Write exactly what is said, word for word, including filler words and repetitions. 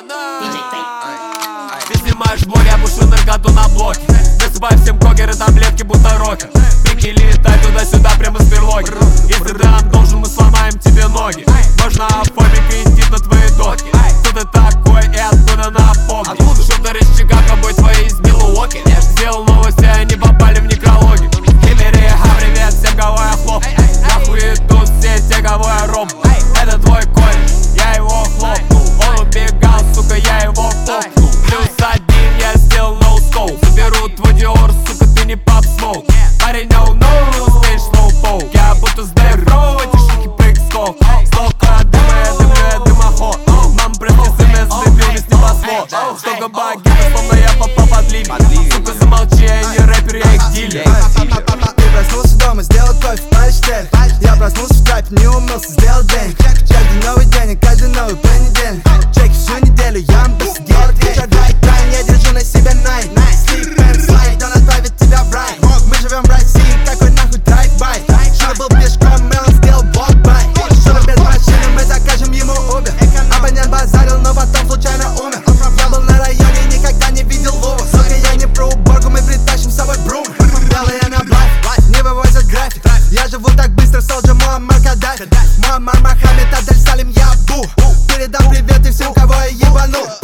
Ты снимаешь блоги, я пушу наркоту на блоке. Высыпаю всем когеры, таблетки, будто рокер. Прикинь, летай туда-сюда, прямо с берлоги. Если ты нам должен, мы сломаем тебе ноги. Можно афобик и идти на твои доски. Кто ты такой и откуда напомни? Шутер из Чикаго, бой твои из Милуоки. Сделал новости, они попали в некрологи. Химери, ха, привет всем, кого я хлоп. Я хуету все те, кого я ром. Это твой кореш, я его хлопнул. Он убегал, сука, я его фокнул. Плюс один, я сделал no scope. Заберу твой диор, сука, ты не pop smoke. Парень, no, no, stage slow po. Я будто здоров, эти шутки прыг-скок. Столько дыма, я дымлю, я дымоход. Мам, прости, смс, забил весь небосвод. Столько багета, словно я попал под лимит. Сука, замолчи, я не рэпер, я их дилер. Ты проснулся дома, сделал кофе, полиштель. Я проснулся в трапе, не умылся, сделал день. Каждый новый день и каждый новый понедельник. Чеки всю неделю, я посидел. Вечер драйв, тайм, я держу на себя найт. Sleep and slide, он отправит тебя в рай. Мы живем в России, какой нахуй драйв-бай. Шура был пешком, Мелон сделал блок-бай. Шура без машины, мы закажем ему Uber. Абонент базарил, но потом случайно умер. Я был на районе, никогда не видел Вову. Сука, я не про уборку, мы притащим с собой брум. Белый я на блайф, не вывозят график. Я живу так быстро, Солджа, Муаммар Каддафи. Муаммар Мохаммед, Адель Салим, я Абу. Передам привет и всем, кого я ебанул.